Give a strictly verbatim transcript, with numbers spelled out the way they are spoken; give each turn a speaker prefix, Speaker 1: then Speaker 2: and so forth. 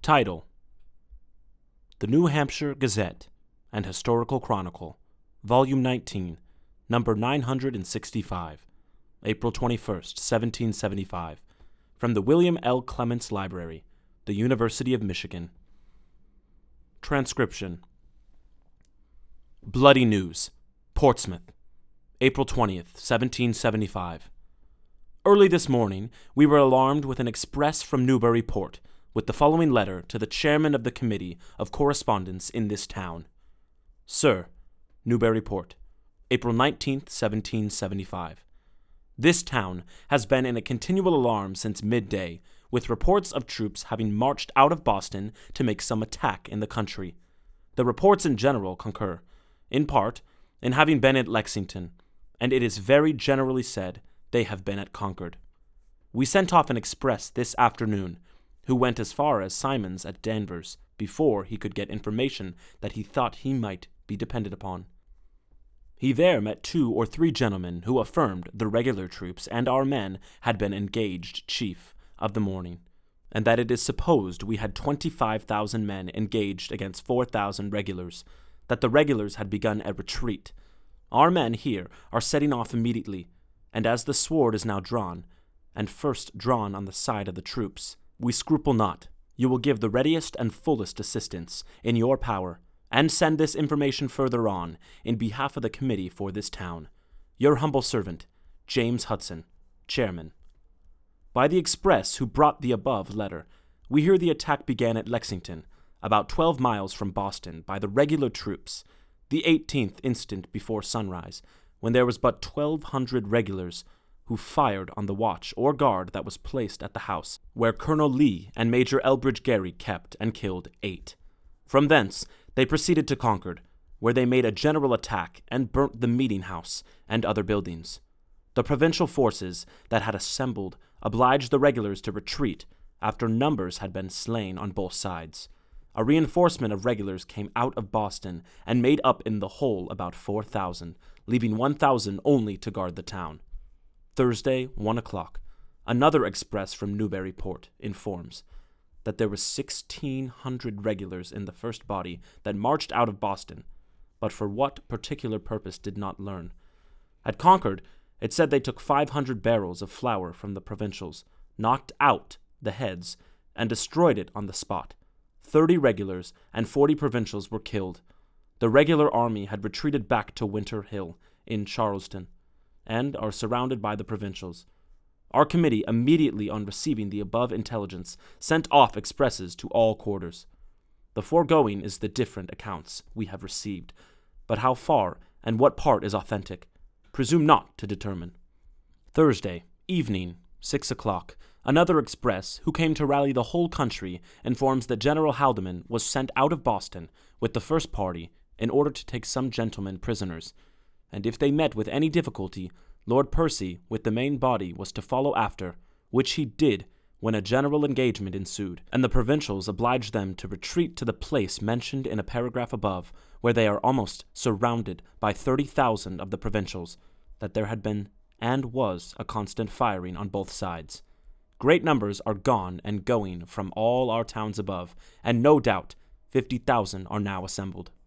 Speaker 1: Title: The New Hampshire Gazette and Historical Chronicle, Volume nineteen, Number nine hundred sixty-five, April twenty-first, seventeen seventy-five, from the William L. Clements Library, the University of Michigan. Transcription: Bloody News, Portsmouth, April twentieth, seventeen seventy-five. Early this morning, we were alarmed with an express from Newburyport, with the following letter to the chairman of the Committee of Correspondence in this town. Sir, Newburyport, April nineteenth, seventeen seventy-five. This town has been in a continual alarm since midday, with reports of troops having marched out of Boston to make some attack in the country. The reports in general concur, in part, in having been at Lexington, and it is very generally said they have been at Concord. We sent off an express this afternoon, who went as far as Simon's at Danvers before he could get information that he thought he might be depended upon. He there met two or three gentlemen who affirmed the regular troops and our men had been engaged chief of the morning, and that it is supposed we had twenty-five thousand men engaged against four thousand regulars, that the regulars had begun a retreat. Our men here are setting off immediately, and as the sword is now drawn, and first drawn on the side of the troops, we scruple not. You will give the readiest and fullest assistance in your power, and send this information further on in behalf of the committee for this town. Your humble servant, James Hudson, Chairman. By the express who brought the above letter, we hear the attack began at Lexington, about twelve miles from Boston, by the regular troops, the eighteenth instant before sunrise, when there was but twelve hundred regulars, who fired on the watch or guard that was placed at the house, where Colonel Lee and Major Elbridge Gerry kept and killed eight. From thence they proceeded to Concord, where they made a general attack and burnt the meeting house and other buildings. The provincial forces that had assembled obliged the regulars to retreat after numbers had been slain on both sides. A reinforcement of regulars came out of Boston and made up in the whole about four thousand, leaving one thousand only to guard the town. Thursday, one o'clock, another express from Newburyport informs that there were sixteen hundred regulars in the first body that marched out of Boston, but for what particular purpose did not learn. At Concord, it said they took five hundred barrels of flour from the provincials, knocked out the heads, and destroyed it on the spot. Thirty regulars and forty provincials were killed. The regular army had retreated back to Winter Hill in Charlestown, and are surrounded by the provincials. Our committee, immediately on receiving the above intelligence, sent off expresses to all quarters. The foregoing is the different accounts we have received, but how far and what part is authentic, presume not to determine. Thursday, evening, six o'clock, another express, who came to rally the whole country, informs that General Haldeman was sent out of Boston with the first party in order to take some gentlemen prisoners, and if they met with any difficulty, Lord Percy with the main body was to follow after, which he did when a general engagement ensued, and the provincials obliged them to retreat to the place mentioned in a paragraph above, where they are almost surrounded by thirty thousand of the provincials, that there had been and was a constant firing on both sides. Great numbers are gone and going from all our towns above, and no doubt fifty thousand are now assembled.